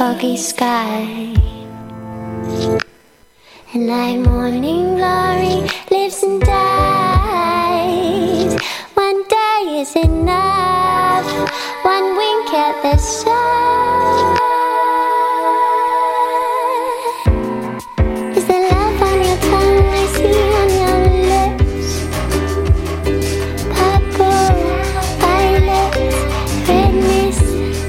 foggy sky. And like morning glory lives and dies. One day is enough, one wink at the sun. Is the love on your tongue I see on your lips? Purple, violet, red mist.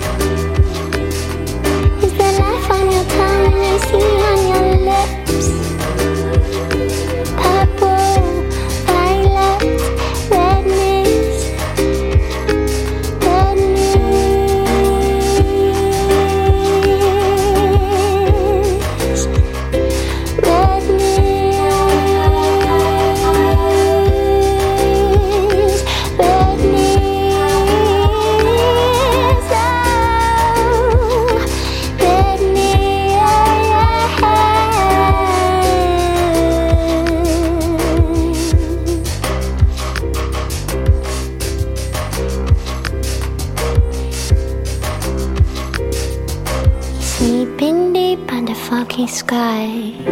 Is the life on your tongue I see on your lips? Purple, violet, red mist, red mist, red mist, red mist, oh, red mist. Sleeping deep under foggy sky.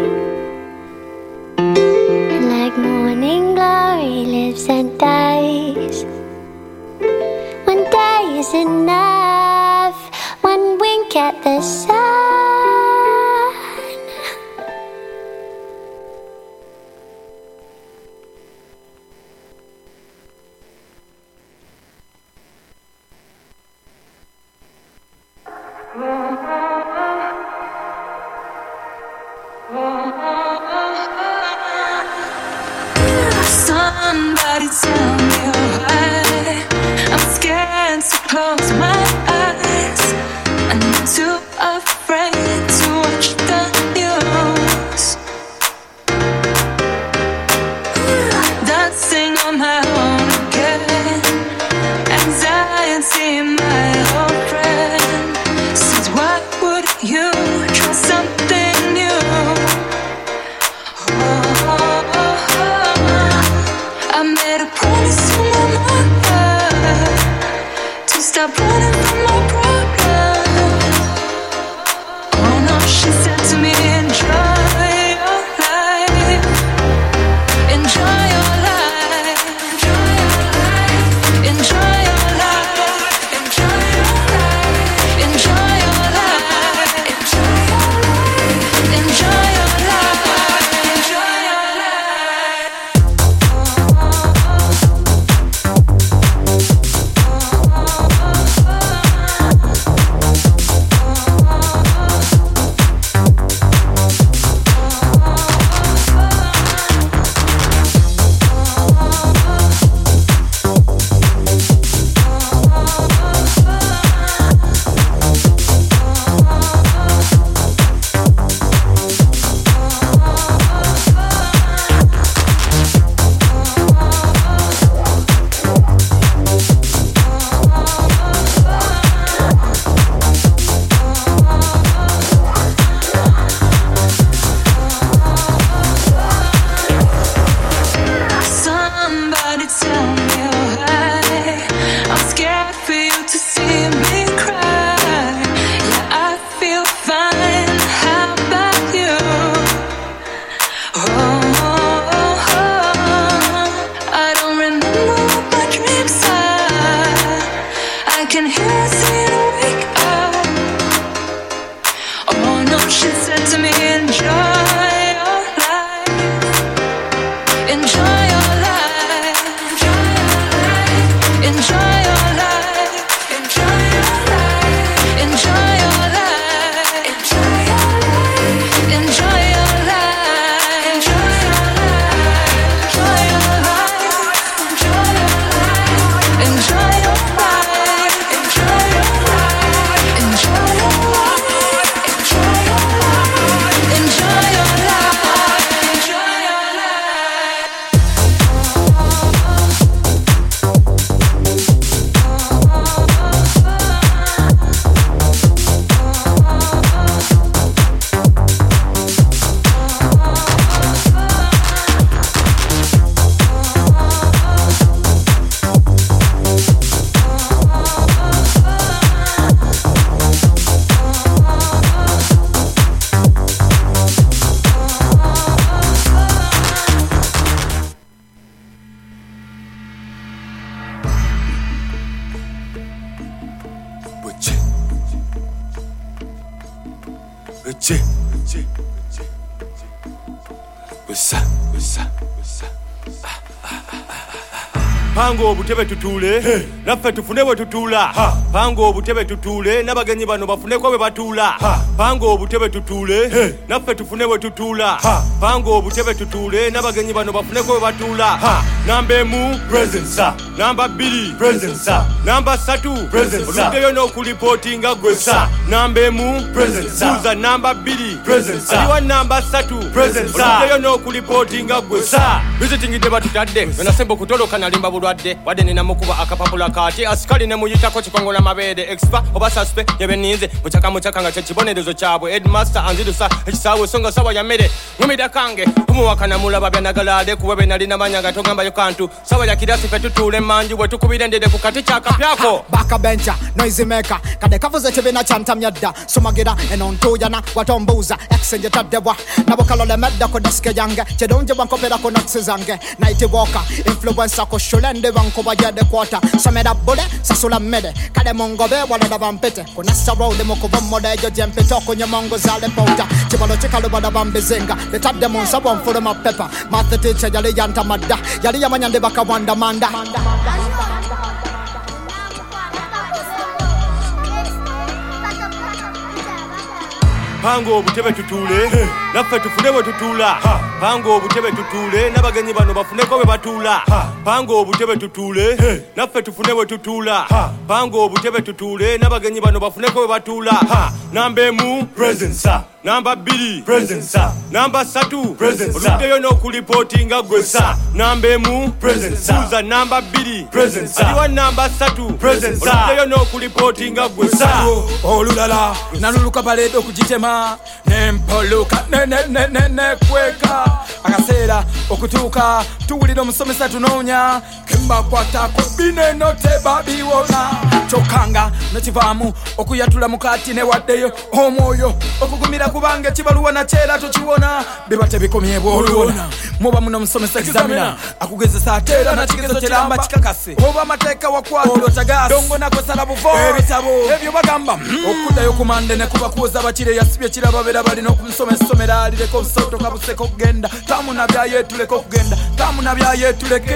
Like morning glory lives and dies. One day is enough, one wink at the sun. Somebody tell me why I'm scared to close my eyes. I'm too afraid to watch the news. Dancing on my own again. Anxiety, my old friend. Says, why would you try something new? I made a promise to my Pango obutebe tutule naffe tufune bwe tutula pango obutebe tutule n'abagenyi bano bafuneko bwe batula pango obutebe tutule naffe tufune bwe tutula pango obutebe tutule n'abagenyi bano bafuneko bwe batula namba emu presence namba 2 presence namba 3 presence oluddeyo n'okulipootinga gwesa namba emu presence buuza namba 2 presence aliwa namba 3 presence oluddeyo n'okulipootinga gwesa visitingidde batutadde wenasemba okutoloka nalimba bulwadde wadde ninamukuba akapapula kati asikali ne muyitako kikongola mabeere expa oba suspe yebeninze mukyaka nga kyekibonerezo kyabwe headmaster anzirusa ekisaawe songa sawa ya mmere ngumida kange kumuwakana mulaba byanagalaade kuba be nalina manyanga togambayo kantu sawa ya kirasi fe tutuule manju bwe tukubira ndede ku kati kyakapyako bakabencha noise maker kade kavuze tebina chantamya dda somagira enontuyana watombuuza exenje taddebwa nabo kalole medda ko deske yange kyedonje bankopera ko noksi zange night walker influencer ko shulende bankoba yade kwata somera bule sasula mmere kade mongobe walada bampete kuna sarode mokuva modejo jempete okonye mongo zale pota kibalo kikalo bada bambezenga letadde monsabo mfulo mapepa mathete chajale yanta madda yali yamanyande bakawanda manda pango obutebe tutule naffe tufune bwe tutula pango obutebe tutule n'abagenyi bano bafuneko bwe batula pango obutebe tutule naffe tufune bwe tutula pango obutebe tutule n'abagenyi bano bafuneko bwe batula namba emu presence namba 2 presence namba 3 presence oluddeyo n'okulipootinga gwesa namba emu presence buuza namba 2 presence aliwa namba 3 presence oluddeyo n'okulipootinga gwesa olulala naluluka baleeda okugitema nempoluka nekweka akaseera okutuuka tuwulira omusomesa tunoonya kembakwatako bineno tebabiwona kyokanga nekivaamu okuyatula mukati newaddeyo omwoyo okugumira kubanga ekibaluwa nakyera tokiwona biba tebikomye bwoluwona muba muno omusomesa examina akugezesa ateera nakigezo kiramba kikakase oba amateeka wakwatolotagasi dongo nakwesala buvo ebitabo ebyo bagamba okuddayo kumande nekubakuuza bakire yasibye kiraba beera balina okumusomesomera alireko obusoto kabuseko okugenda tamuna byayetuleke okugenda tamuna byayetuleke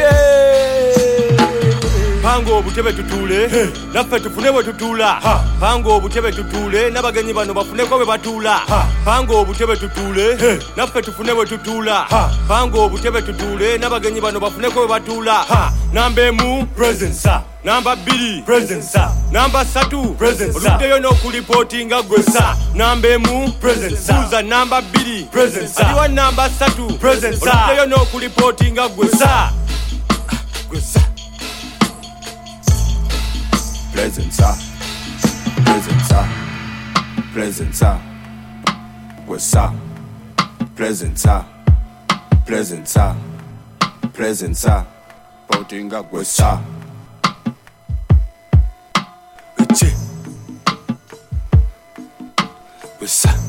pango obutebe tutule naffe tufune bwe tutula pango obutebe tutule n'abagenyi bano bafuneko bwe batula pango obutebe tutule naffe tufune bwe tutula pango obutebe tutule n'abagenyi bano bafuneko bwe batula namba emu presence namba 2 presence namba 3 presence oluddeyo n'okulipootinga gwesa namba emu presence buuza namba 2 presence aliwa namba 3 presence oluddeyo n'okulipootinga gwesa Presenza, what's up? Presenza, Poutinga, what's up? What's up?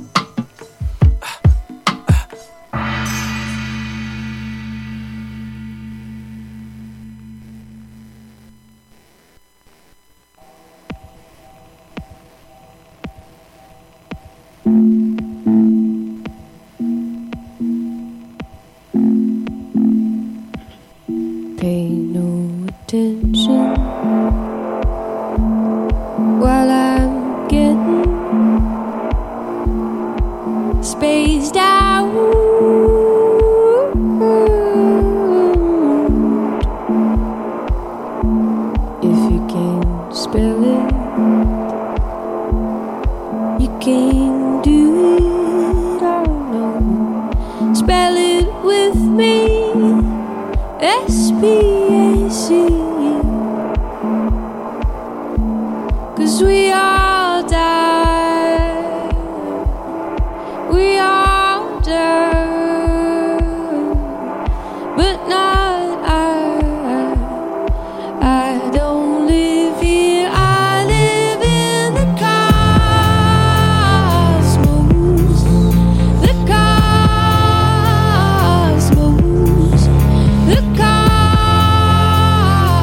Pay no attention while I'm getting spaced out. If you can spell it, you can do it. I know. Spell it with me. SPAC, 'cause we all die, we all die, but not I don't live here, I live in the cosmos, the cosmos, the cosmos.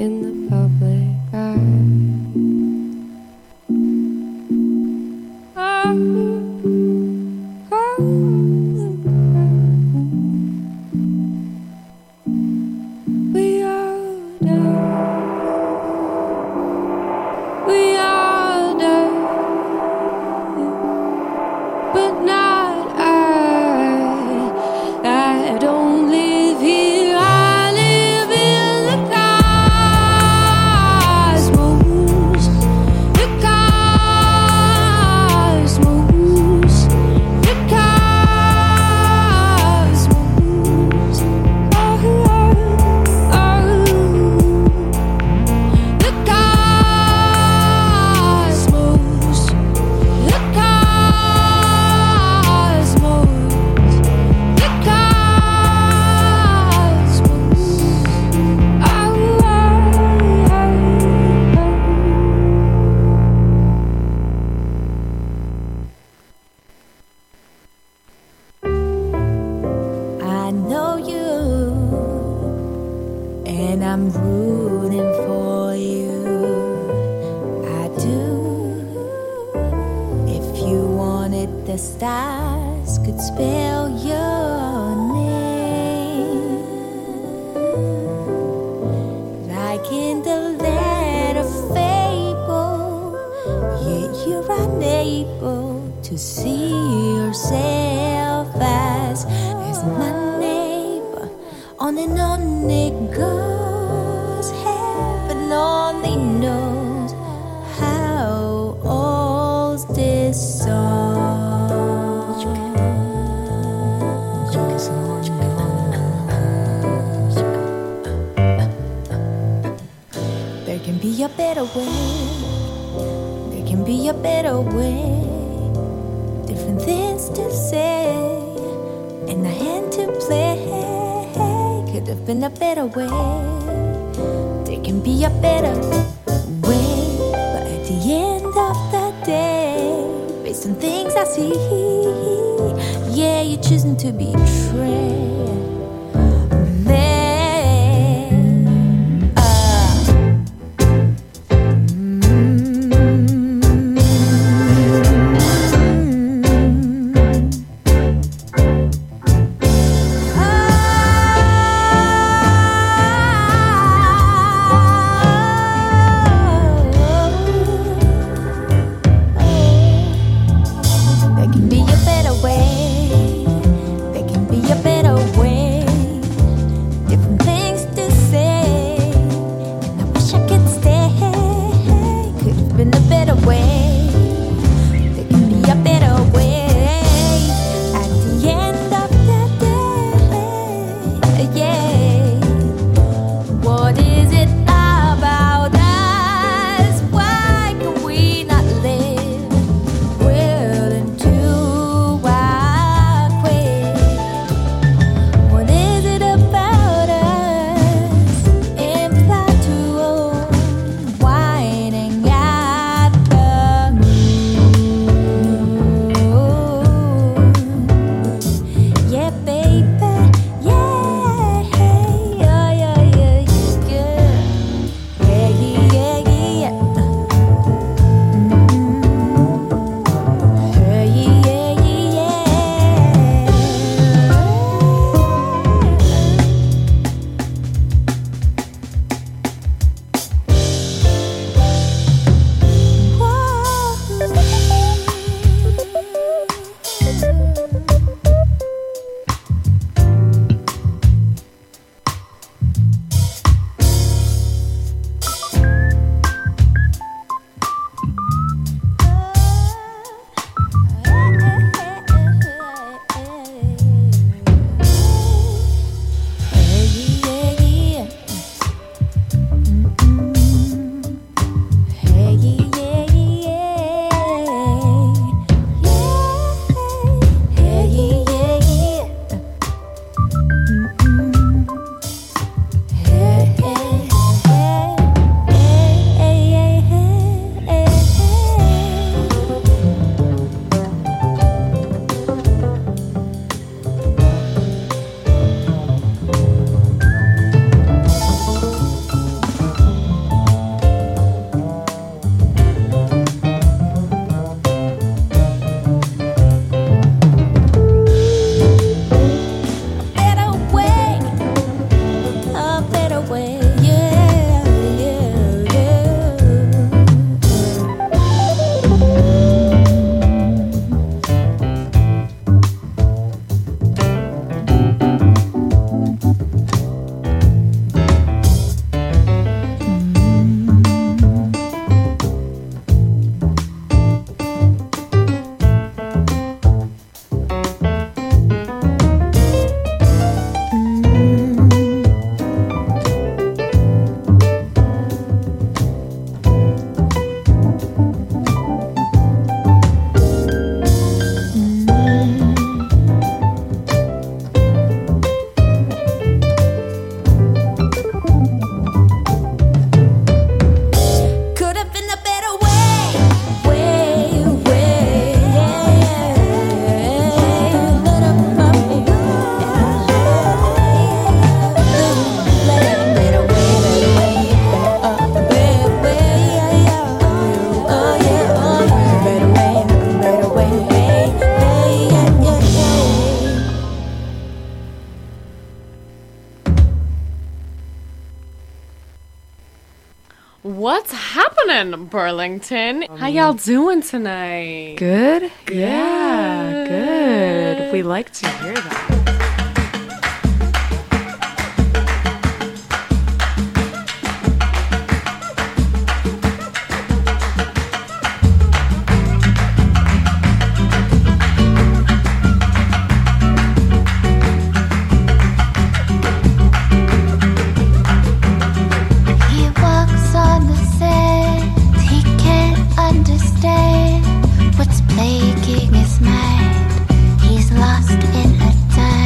in the public eye. We all die, but not I. I don't live here, I live in the cosmos. The cosmos. The cosmos. Oh, oh, oh. The cosmos. The cosmos. The cosmos. I know you, and I'm rooting for you. I do. If you wanted, the stars could spell your name, like in the land of fable. Yet you're unable to see yourself as my neighbor. On and on it goes. Heaven only knows how old this song. There can be a better way. There can be a better way. Different things to say and a hand to play. Could have been a better way. There can be a better way. But at the end of the day, based on things I see, yeah, you're choosing to betray me. There can be a better way. There can be a better way. What's happening, Burlington? How y'all doing tonight? Good? Yeah, good. We like to hear that. He walks on the sand, he can't understand what's plaguing his mind. He's lost in a dance.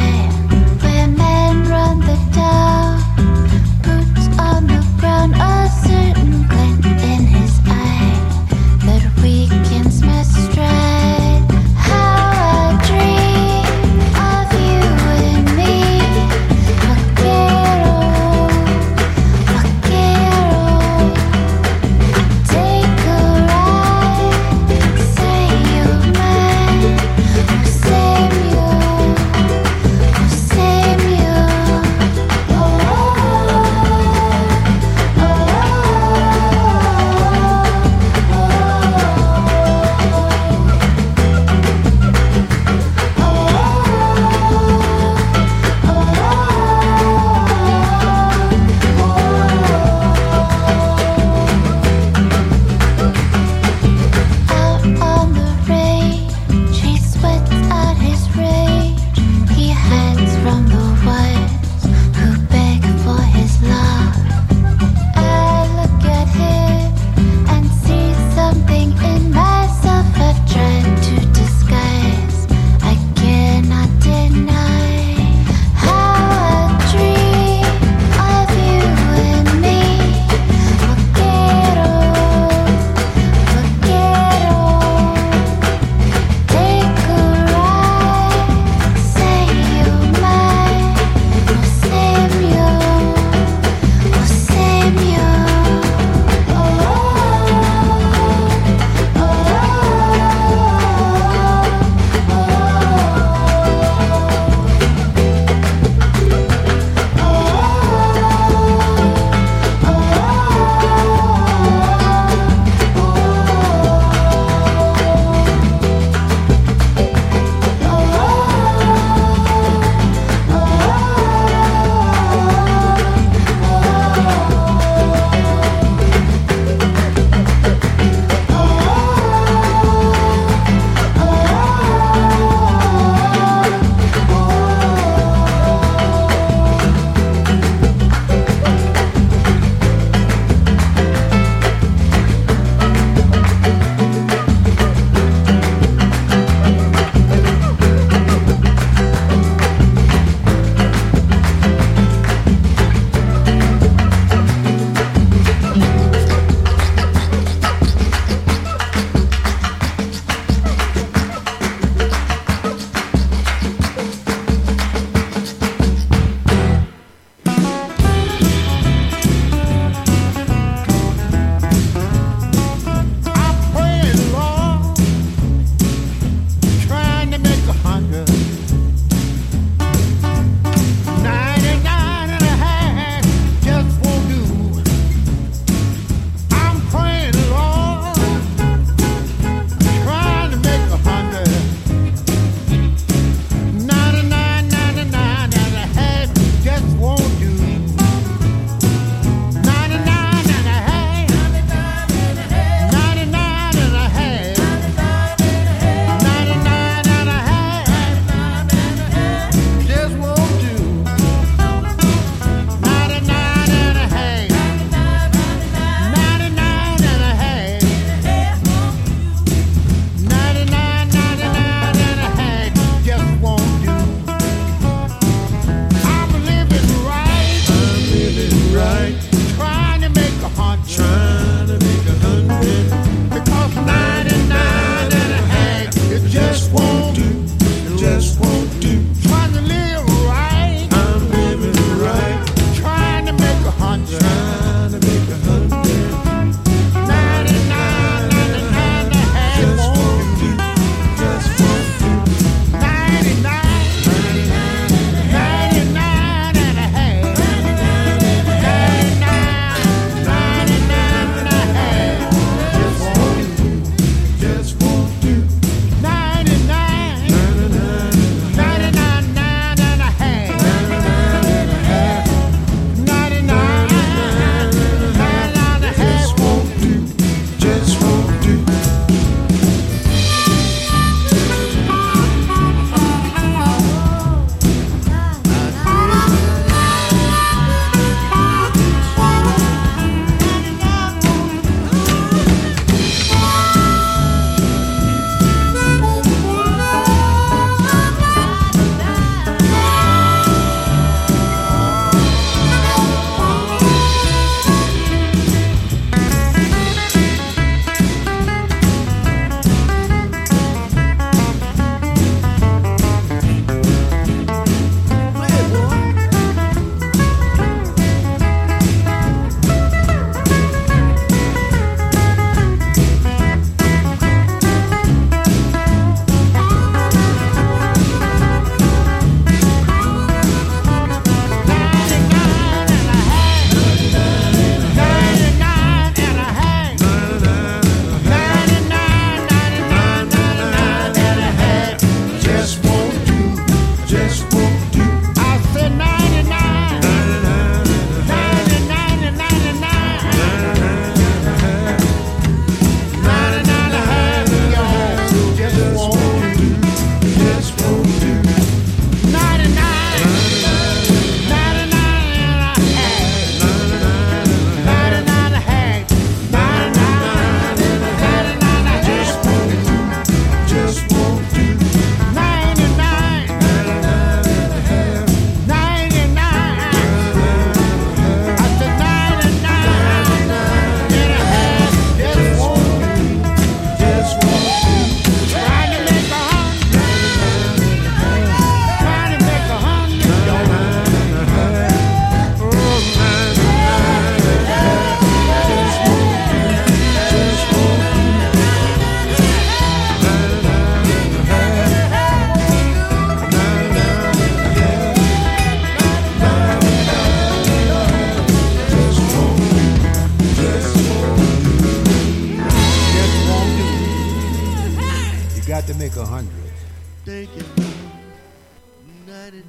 to make 100. Thank you. 99.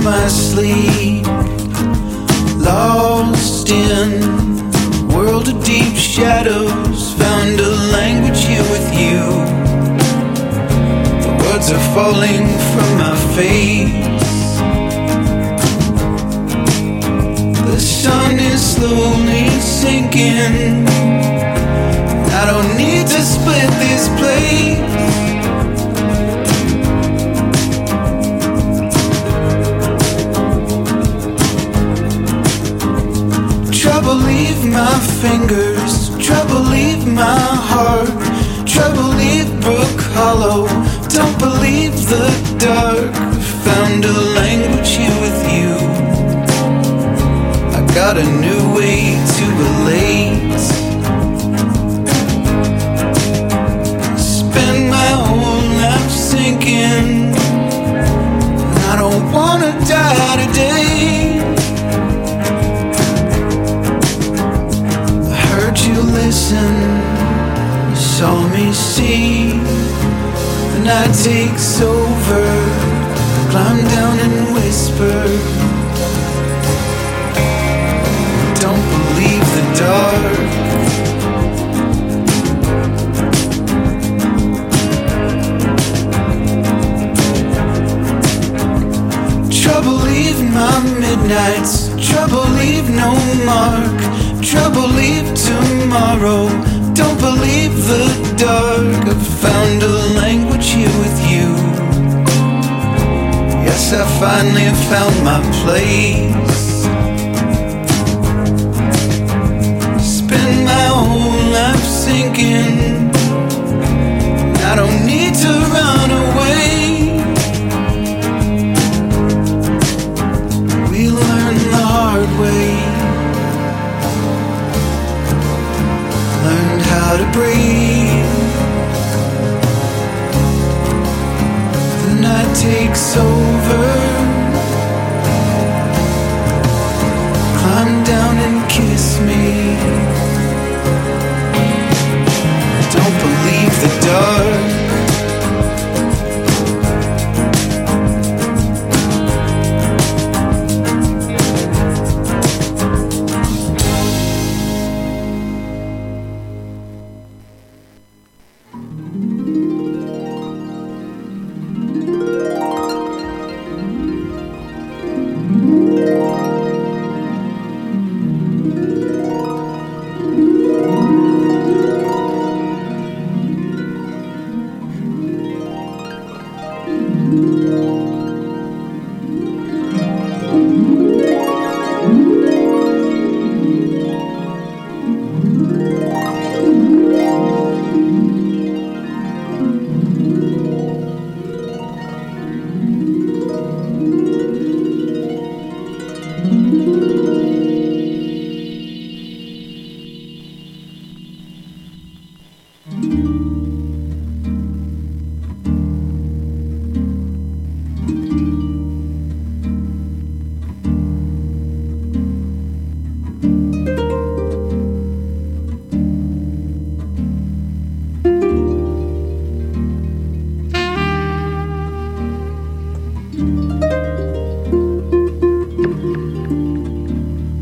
my sleep, lost in a world of deep shadows. Found a language here with you. The words are falling from my face. The sun is slowly sinking. I don't need to split this place. Trouble leave my fingers, trouble leave my heart, trouble leave Brook Hollow. Don't believe the dark. Found a language here with you. I got a new way to relate. Spend my whole life sinking. I don't wanna die today. You listen, you saw me see. The night takes over, climb down and whisper. Don't believe the dark. Trouble leave my midnights, trouble leave no mark, trouble leave tomorrow. Don't believe the dark. I've found a language here with you. Yes, I finally have found my place. Spend my whole life sinking. I don't need to run away. We learn the hard way. Learned how to breathe. The night takes over. Climb down and kiss me.